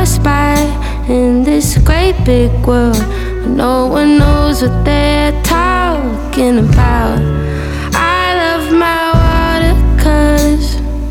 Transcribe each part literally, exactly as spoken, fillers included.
pass by in this great big world where no one knows what they're talking about. I love my watercolors.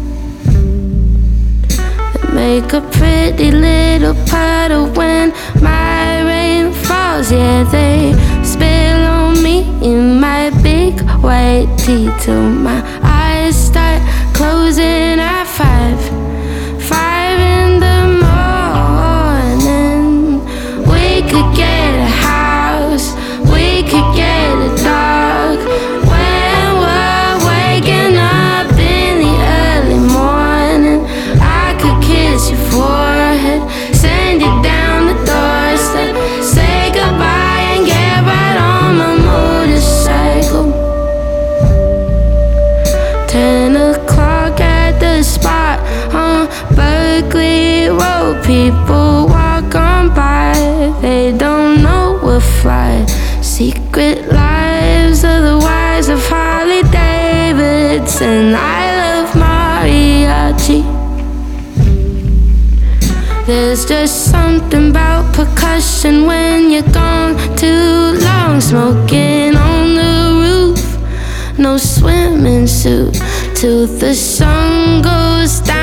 They make a pretty little puddle when my rain falls. Yeah, they spill on me in my big white tee till my eyes start closing at five. Five in the morning. We could get a house, we could get a dog. When we're waking up in the early morning, I could kiss your forehead, send you down the doorstep, say goodbye and get right on my motorcycle. Ten o'clock at the spot on Berkeley Road. People walk on by, they don't know we're fly. Secret lives of the wives of Harley Davidson. I love mariachi. There's just something about percussion when you're gone too long. Smoking on the roof, no swimming suit till the sun goes down.